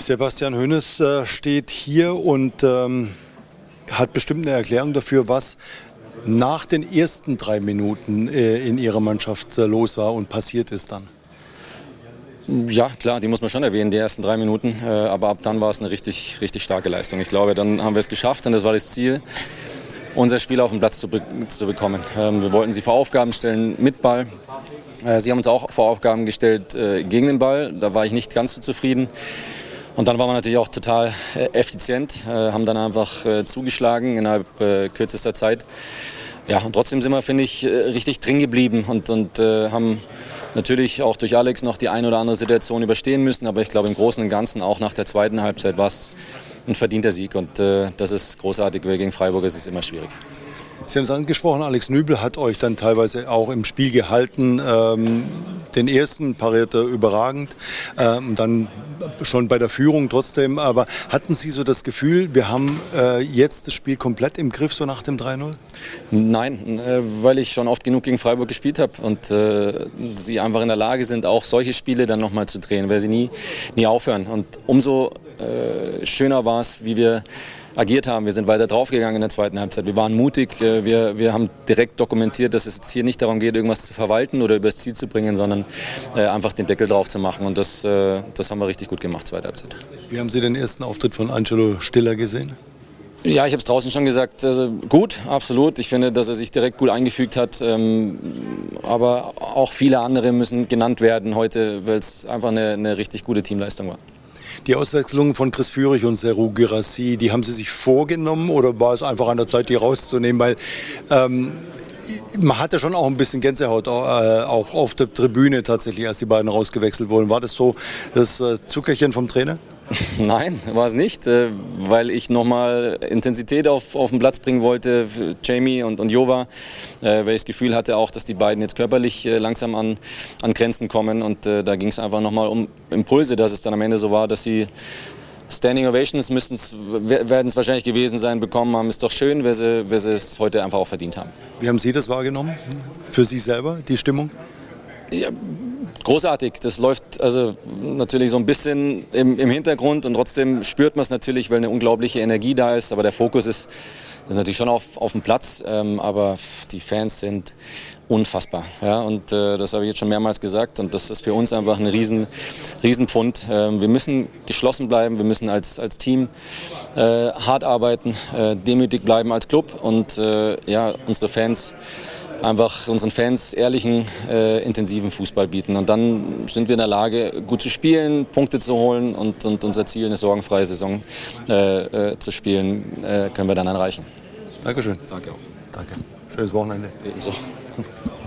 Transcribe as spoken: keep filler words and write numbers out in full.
Sebastian Hoeneß äh, steht hier und ähm, hat bestimmt eine Erklärung dafür, was nach den ersten drei Minuten äh, in ihrer Mannschaft äh, los war und passiert ist dann. Ja, klar, die muss man schon erwähnen, die ersten drei Minuten. Äh, aber ab dann war es eine richtig, richtig starke Leistung. Ich glaube, dann haben wir es geschafft und das war das Ziel, unser Spiel auf den Platz zu, be zu bekommen. Ähm, wir wollten sie vor Aufgaben stellen mit Ball. Äh, sie haben uns auch vor Aufgaben gestellt äh, gegen den Ball. Da war ich nicht ganz so zufrieden. Und dann waren wir natürlich auch total äh, effizient, äh, haben dann einfach äh, zugeschlagen innerhalb äh, kürzester Zeit. Ja, und trotzdem sind wir, finde ich, äh, richtig drin geblieben und, und äh, haben natürlich auch durch Alex noch die ein oder andere Situation überstehen müssen. Aber ich glaube, im Großen und Ganzen, auch nach der zweiten Halbzeit, war es ein verdienter Sieg. Und äh, das ist großartig, weil gegen Freiburg ist es immer schwierig. Sie haben es angesprochen, Alex Nübel hat euch dann teilweise auch im Spiel gehalten. Ähm, den ersten parierte überragend, ähm, dann schon bei der Führung trotzdem. Aber hatten Sie so das Gefühl, wir haben äh, jetzt das Spiel komplett im Griff, so nach dem drei null? Nein, äh, weil ich schon oft genug gegen Freiburg gespielt habe und äh, sie einfach in der Lage sind, auch solche Spiele dann nochmal zu drehen, weil sie nie, nie aufhören. Und umso äh, schöner war es, wie wir agiert haben. Wir sind weiter draufgegangen in der zweiten Halbzeit. Wir waren mutig. Wir, wir haben direkt dokumentiert, dass es jetzt hier nicht darum geht, irgendwas zu verwalten oder übers Ziel zu bringen, sondern äh, einfach den Deckel drauf zu machen. Und das, äh, das haben wir richtig gut gemacht, zweite Halbzeit. Wie haben Sie den ersten Auftritt von Angelo Stiller gesehen? Ja, ich habe es draußen schon gesagt, also gut, absolut. Ich finde, dass er sich direkt gut eingefügt hat. Ähm, aber auch viele andere müssen genannt werden heute, weil es einfach eine, eine richtig gute Teamleistung war. Die Auswechslungen von Chris Führig und Serhou Guirassy, die haben Sie sich vorgenommen oder war es einfach an der Zeit, die rauszunehmen? Weil ähm, man hatte schon auch ein bisschen Gänsehaut, äh, auch auf der Tribüne tatsächlich, als die beiden rausgewechselt wurden. War das so das äh, Zuckerchen vom Trainer? Nein, war es nicht, äh, weil ich nochmal Intensität auf, auf den Platz bringen wollte für Jamie und, und Jova, äh, weil ich das Gefühl hatte auch, dass die beiden jetzt körperlich äh, langsam an, an Grenzen kommen und äh, da ging es einfach nochmal um Impulse, dass es dann am Ende so war, dass sie Standing Ovations werden es wahrscheinlich gewesen sein, bekommen haben. Ist doch schön, weil sie, weil sie es heute einfach auch verdient haben. Wie haben Sie das wahrgenommen, für Sie selber, die Stimmung? Ja, großartig, das läuft also natürlich so ein bisschen im, im Hintergrund und trotzdem spürt man es natürlich, weil eine unglaubliche Energie da ist, aber der Fokus ist, ist natürlich schon auf, auf dem Platz, ähm, aber die Fans sind unfassbar, ja, und äh, das habe ich jetzt schon mehrmals gesagt und das ist für uns einfach ein riesen, riesen Pfund. Ähm, wir müssen geschlossen bleiben, wir müssen als, als Team äh, hart arbeiten, äh, demütig bleiben als Club und äh, ja, unsere Fans einfach unseren Fans ehrlichen, äh, intensiven Fußball bieten. Und dann sind wir in der Lage, gut zu spielen, Punkte zu holen und, und unser Ziel, eine sorgenfreie Saison äh, äh, zu spielen, äh, können wir dann erreichen. Dankeschön. Danke auch. Danke. Schönes Wochenende. Ebenso.